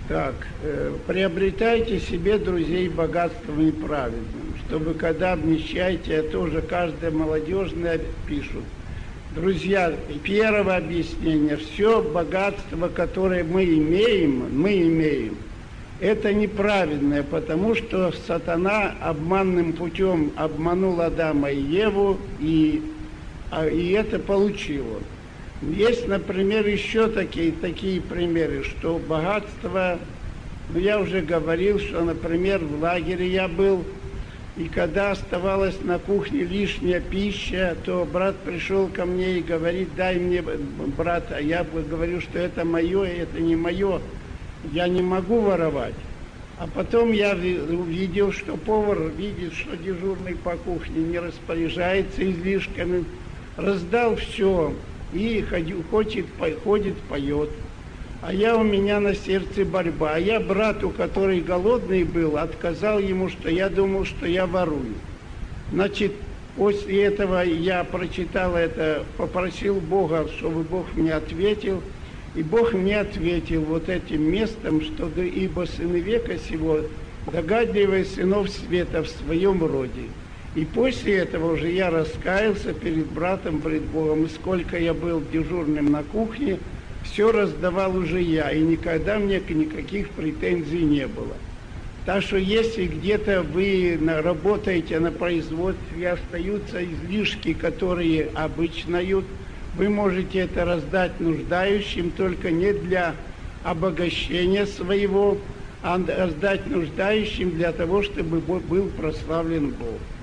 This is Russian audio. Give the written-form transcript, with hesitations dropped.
Так, приобретайте себе друзей богатством и праведным, чтобы когда обнищаете, а тоже каждое молодежное пишут. Друзья, первое объяснение, все богатство, которое мы имеем, это неправедное, потому что сатана обманным путем обманул Адама и Еву, и это получило. Есть, например, еще такие примеры, что богатство, я уже говорил, что, например, в лагере я был, и когда оставалась на кухне лишняя пища, то брат пришел ко мне и говорит: дай мне, брат, а я говорю, что это мое, и это не мое, я не могу воровать. А потом я увидел, что повар видит, что дежурный по кухне не распоряжается излишками, раздал все и ходит, поет. А у меня на сердце борьба. А я брату, который голодный был, отказал ему, что я думал, что я ворую. Значит, после этого я прочитал это, попросил Бога, чтобы Бог мне ответил. И Бог мне ответил вот этим местом, что ибо сыны века сего догадливые сынов света в своем роде. И после этого уже я раскаялся перед братом, перед Богом. И сколько я был дежурным на кухне, все раздавал уже я, и никогда мне никаких претензий не было. Так что если где-то вы работаете на производстве, и остаются излишки, которые обычно ют, вы можете это раздать нуждающим, только не для обогащения своего, а раздать нуждающим для того, чтобы был прославлен Бог.